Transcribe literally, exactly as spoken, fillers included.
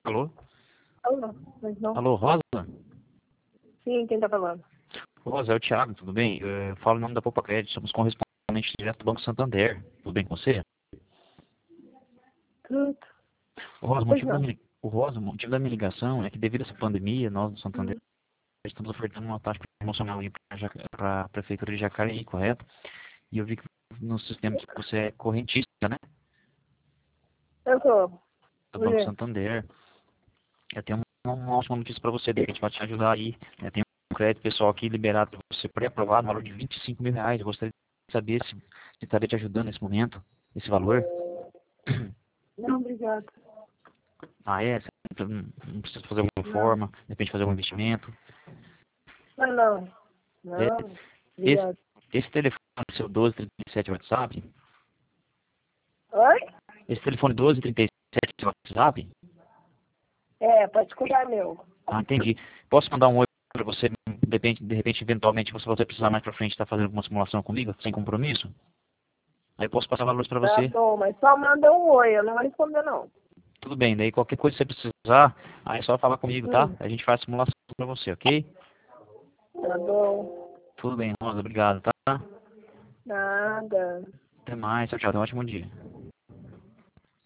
Alô? Alô, mas não. Alô, Rosa? Sim, quem tá falando? Rosa, é o Thiago, tudo bem? Eu falo em nome da Poupa Crédito, somos correspondentes direto do Banco Santander. Tudo bem com você? Tudo. Ô, Rosa, o Pois motivo da não. minha, o Rosa, o motivo da minha ligação é que devido a essa pandemia, nós do Hum. Santander estamos ofertando uma taxa promocional para a Prefeitura de Jacareí, correto? E eu vi que no sistema que você é correntista, né? Eu tô. Do Banco Mulher. Santander. Eu tenho uma, uma ótima notícia para você, de repente vai te ajudar aí. Eu tenho um crédito pessoal aqui liberado para você, pré-aprovado, valor de vinte e cinco mil reais. Eu gostaria de saber se, se estaria te ajudando nesse momento, esse valor. Não, obrigado. Ah, é? Você não não precisa fazer alguma Não. forma, de repente fazer algum investimento. Não, não. É, Não. esse, Obrigado. esse telefone seu doze trinta e sete WhatsApp, Oi? esse telefone doze trinta e sete WhatsApp, É, pode cuidar meu. ah, entendi. Posso mandar um oi para você, de repente, de repente, eventualmente, você vai precisar mais para frente estar fazendo alguma simulação comigo, sem compromisso? Aí eu posso passar valores para Tá você. bom, mas só manda um oi, eu não vou responder não. Tudo bem, daí qualquer coisa que você precisar, aí é só falar comigo, tá? Hum. A gente faz a simulação para você, ok? Tá bom. Tudo bem, Rosa, obrigado, tá? Nada. Até mais, tchau, tchau, tenha um ótimo dia.